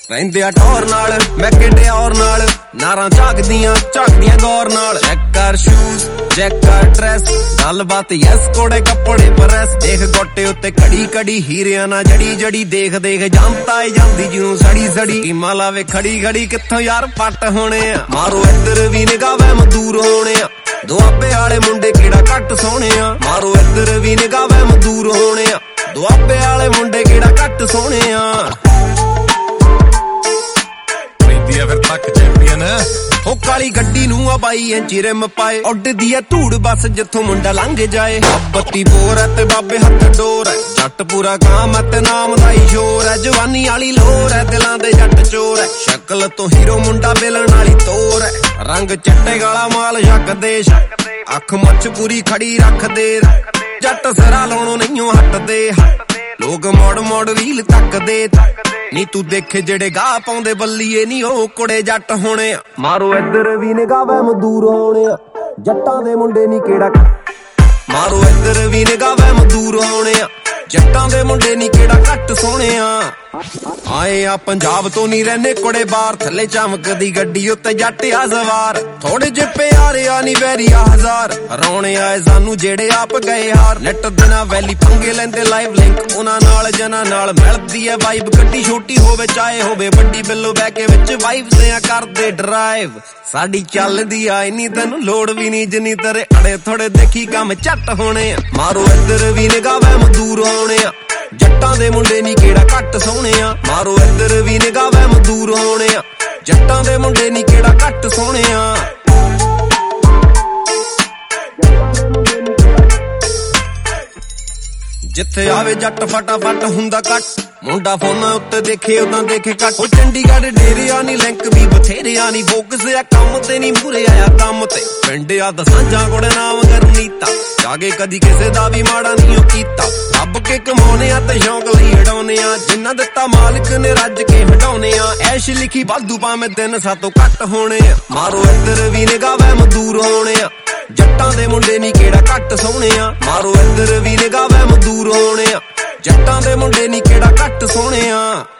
ਰਹਿੰਦੇ ਆ ਟੌਰ ਨਾਲ ਮੈਂ ਕਿੱਡੇ ਔਰ ਨਾਲ ਨਾਰਾਂ ਝਾਕਦੀਆਂ ਗੌਰ ਨਾਲ। ਚੈੱਕ ਕਰ ਸ਼ੂਜ਼ ਚੈੱਕ ਕਰ ਡਰੈਸ ਗੱਲਬਾਤ ਯੈਸ ਕੋੜੇ ਕੱਪੜੇ ਪ੍ਰੈਸ ਦੇਖ ਗੋਟੇ ਉੱਤੇ ਕੜੀ ਹੀਰਿਆਂ ਨਾਲ ਜੜੀ ਦੇਖ ਜੰਮਤਾ ਏ ਜਾਂਦੀ ਜਿਉਂ ਸੜੀ ਕੀਮਾ ਲਾਵੇ ਖੜੀ ਕਿੱਥੋਂ ਯਾਰ ਪੱਟ ਹੋਣੇ ਆ। ਮਾਰੋ ਇੱਧਰ ਵੀ ਨਿਗਾਹ ਵਹਿ ਮਦੂਰ ਹੋਣੇ ਆ ਦੁਆਬੇ ਵਾਲੇ ਮੁੰਡੇ ਕਿਹੜਾ ਘੱਟ ਸੋਹਣੇ ਆ। ਮਾਰੋ ਇੱਧਰ ਵੀ ਨਿਗਾਹ ਵਹਿ ਮਦੂਰ ਹੋਣੇ ਆ ਦੁਆਬੇ ਵਾਲੇ ਮੁੰਡੇ ਕਿਹੜਾ ਘੱਟ ਸੋਹਣੇ ਆ। ਫਿਰ ਤੱਕ ਚੈਂਪੀਅਨ ਉਹ ਕਾਲੀ ਗੱਡੀ ਨੂੰ ਆ 22 ਇੰਚੀ ਰਿਮ ਪਾਏ ਉੱਡਦੀ ਆ ਧੂੜ ਬੱਸ ਜਿੱਥੋਂ ਮੁੰਡਾ ਲੰਘ ਜਾਏ। ਬੱਤੀ ਬੋਰ ਐ ਤੇ ਬਾਬੇ ਹੱਥ ਡੋਰ ਐ ਜੱਟ ਪੂਰਾ ਗਾਮ ਐ ਤੇ ਨਾਮ ਦਾ ਹੀ ਸ਼ੋਰ ਐ। ਜਵਾਨੀ ਵਾਲੀ ਲੋਰ ਐ ਦਿਲਾਂ ਦੇ ਜੱਟ ਚੋਰ ਐ ਸ਼ਕਲ ਤੋਂ ਹੀਰੋ ਮੁੰਡਾ ਮਿਲਣ ਵਾਲੀ ਤੋਰ ਐ। ਰੰਗ ਚਿੱਟੇ ਗਾਲਾ ਮਾਲ ਛੱਕਦੇ ਅੱਖ ਮੁੱਛ ਪੂਰੀ ਖੜੀ ਰੱਖਦੇ ਜੱਟ ਸਿਰਾ ਲਾਉਣੋਂ ਨਹੀਂਓ ਹਟਦੇ ਲੋਕ ਮੋੜ ਰੀਲ ਤੱਕਦੇ ਨੀ ਤੂੰ ਦੇਖੇ ਜਿਹੜੇ ਗਾਹ ਪਾਉਂਦੇ ਬੱਲੀਏ ਨੀ ਉਹ ਕੁੜੇ ਜੱਟ ਹੋਣੇ ਆ। ਮਾਰੋ ਇੱਧਰ ਵੀ ਨਿਗਾਹ ਵਹਿ ਮਦੂਰ ਹੋਣੇ ਆ ਜੱਟਾਂ ਦੇ ਮੁੰਡੇ ਨੀ ਕਿਹੜਾ ਮਾਰੋ ਇੱਧਰ ਵੀ ਨਿਗਾਹ ਵਹਿ ਮਦੂਰ ਹੋਣੇ ਆ ਜੱਟਾਂ ਦੇ ਮੁੰਡੇ ਨੀ ਕਿਹੜਾ ਘੱਟ ਸੋਹਣੇ ਆ। ਆਏ ਆ ਪੰਜਾਬ ਤੋਂ ਨੀ ਰਹਿੰਦੇ ਕੁੜੇ ਬਾਹਰ ਥੱਲੇ ਚਮਕਦੀ ਗੱਡੀ ਉੱਤੇ ਜੱਟ ਆ ਸਵਾਰ ਥੋੜੇ ਜਿਹੇ ਪਿਆਰੇ ਆ ਨੀ ਵੈਰੀ ਆ ਹਜ਼ਾਰ ਰੌਣੇ ਆਏ ਸਾਨੂੰ ਜਿਹੜੇ ਆਪ ਗਏ ਹਾਰ। ਨੈਟ ਦਿਨਾਂ ਵੈਲੀ ਪੰਗੇ ਲੈਂਦੇ ਲਾਈਵ ਲਿੰਕ ਉਹਨਾਂ ਨਾਲ ਜਨਾਂ ਨਾਲ ਮਿਲਦੀ ਐ ਵਾਈਬ ਗੱਡੀ ਛੋਟੀ ਹੋਵੇ ਚਾਹੇ ਹੋਵੇ ਵੱਡੀ ਬਿੱਲੋ ਬਹਿ ਕੇ ਵਿੱਚ ਵਾਈਬਸ ਆ ਕਰਦੇ ਡਰਾਈਵ ਸਾਡੀ ਚੱਲਦੀ ਆ ਇੰਨੀ ਤੈਨੂੰ ਲੋੜ ਵੀ ਨੀ ਜਿੰਨੀ ਤੇਰੇ ਅੜੇ ਥੋੜੇ ਦੇਖੀ ਕੰਮ ਝੱਟ ਹੋਣੇ ਆ। ਮਾਰੋ ਇੱਧਰ ਵੀ ਨਿਗਾਹ ਵਹਿ ਮਦੂਰ ਹੋਣੇ ਆ ਜੱਟਾਂ ਦੇ ਮੁੰਡੇ ਨੀ ਕਿਹੜਾ ਘੱਟ ਸੋਹਣੇ ਆ। ਮਾਰੋ ਇੱਧਰ ਵੀ ਨਿਗਾਹ ਵਹਿ ਮਦੂਰ ਹੋਣੇ ਆ ਜੱਟਾਂ ਦੇ ਮੁੰਡੇ ਨੀ ਕਿਹੜਾ ਘੱਟ ਸੋਹਣੇ ਆ। ਜਿੱਥੇ ਆਵੇ ਜੱਟ ਫਟਾਫਟ ਹੁੰਦਾ ਕੱਟ ਮੁੰਡਾ ਫੋਨਾਂ ਉੱਤੇ ਦੇਖੇ ਉਦਾਂ ਦੇਖੇ ਕੱਟ। ਉਹ ਚੰਡੀਗੜ੍ਹ ਡੇਰਿਆ ਨੀ ਲਿੰਕ ਵੀ ਬਥੇਰਿਆ ਨੀ ਫੋਕਸ ਆ ਕੰਮ ਤੇ ਨੀ ਮੂਰੇ ਆਇਆ ਕੰਮ ਤੇ ਪਿੰਡ ਆ ਦਸਾਂਜਾਂ ਕੋੜੇ ਨਾਮ ਗਰਨੀਤਾ ਜਾਗੇ ਕਦੀ ਕਿਸੇ ਦਾ ਵੀ ਮਾੜਾ ਨਹੀਂ ਉਹ ਕੀਤਾ ਰੱਬ ਕੇ ਕਮਾਉਣੇ ਆ ਤੇ ਸ਼ੌਂਕ ਲਈ ਹਟਾਉਣੇ ਆ ਜਿੰਨਾ ਦਿੱਤਾ ਮਾਲਕ ਨੇ ਰੱਜ ਕੇ ਹਟਾਉਣੇ ਆ। ਐਸ਼ ਲਿਖੀ ਵਾਧੂ ਭਾਵੇਂ ਦਿਨ ਸਾਤੋਂ ਘੱਟ ਹੋਣੇ ਆ। ਮਾਰੋ ਇੱਧਰ ਵੀ ਨਿਗਾਹ ਵਹਿ ਮਦੂਰ ਹੋਣੇ ਆ ਜੱਟਾਂ ਦੇ ਮੁੰਡੇ ਨੀ ਕਿਹੜਾ ਘੱਟ ਸੋਹਣੇ ਆ। ਮਾਰੋ ਇੱਧਰ ਵੀ ਨਿਗਾਹ ਵਹਿ ਮਦੂਰ ਹੋਣੇ ਆ ਜੱਟਾਂ ਦੇ ਮੁੰਡੇ ਨੀ ਕਿਹੜਾ ਘੱਟ ਸੋਹਣੇ ਆ।